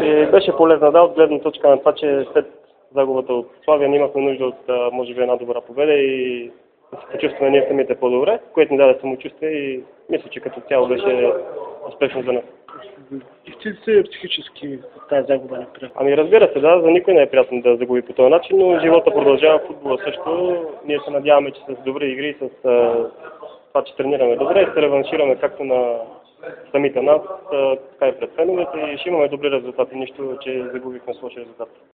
И беше полезна, да, от гледна точка на това, че след загубата от Славия имахме нужда от, може би, една добра победа и да се почувстваме ние самите по-добре, което ни даде самочувствие и мисля, че като цяло беше успешно за нас. Изпитате се психически тази загуба на приятел? Ами разбира се, да, за никой не е приятно да загуби по този начин, но живота продължава, футбола също. Ние се надяваме, че с добри игри, с това, че тренираме добре, ще се реваншираме както на самите нас, така и пред феновете и ще имаме добри резултати, нищо, че загубихме с лоши резултати.